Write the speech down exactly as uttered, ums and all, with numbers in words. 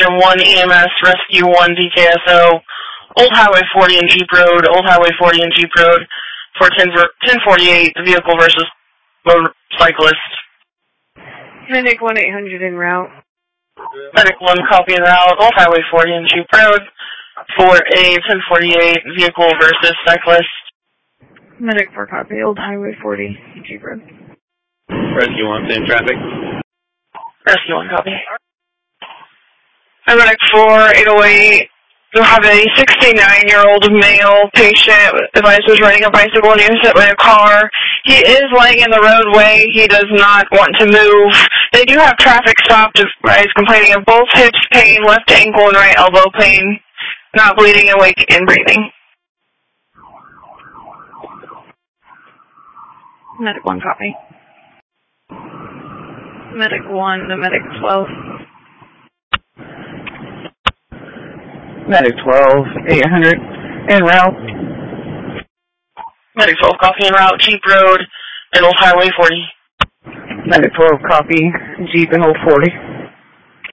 Phantom one E M S, Rescue one D K S O, Old Highway forty and Jeep Road, Old Highway forty and Jeep Road for ten forty-eight, vehicle versus motorcyclist. Medic one eight hundred en route. Medic one copy en route, Old Highway forty and Jeep Road for a ten forty-eight, vehicle versus cyclist. Medic four copy, Old Highway forty, Jeep Road. Rescue one, same traffic. Rescue one copy. I'm Medic four, eight oh eight. You have a sixty-nine-year-old male patient advised was riding a bicycle and he was hit by a car. He is laying in the roadway. He does not want to move. They do have traffic stopped. He's complaining of both hips pain, left ankle and right elbow pain. Not bleeding, awake, and breathing. Medic one copy. Medic one to Medic twelve. Medic twelve, eight hundred, en route. Medic twelve, copy en route, Jeep Road, and Old Highway forty. Medic twelve, copy, Jeep and Old forty.